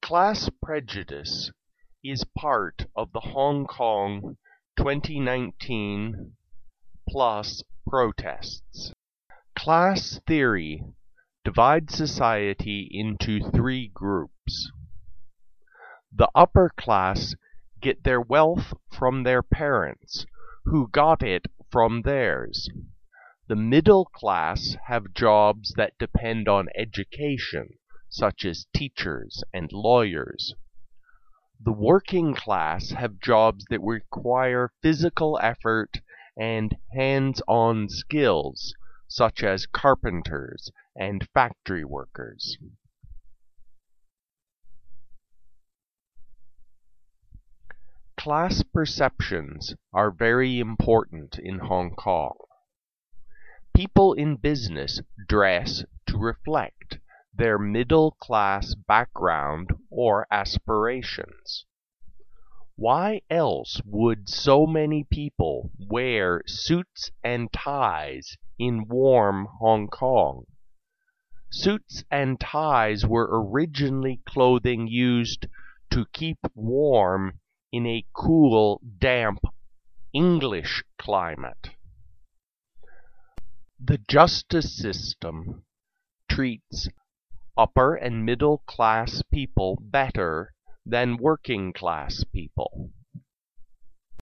Class prejudice is part of the Hong Kong 2019 plus protests. Class theory divides society into three groups. The upper class get their wealth from their parents, who got it from theirs. The middle class have jobs that depend on education, such as teachers and lawyers. The working class have jobs that require physical effort and hands-on skills, such as carpenters and factory workers. Class perceptions are very important in Hong Kong. People in business dress to reflect their middle-class background or aspirations. Why else would so many people wear suits and ties in warm Hong Kong? Suits and ties were originally clothing used to keep warm in a cool, damp English climate. The justice system treats upper and middle class people better than working class people.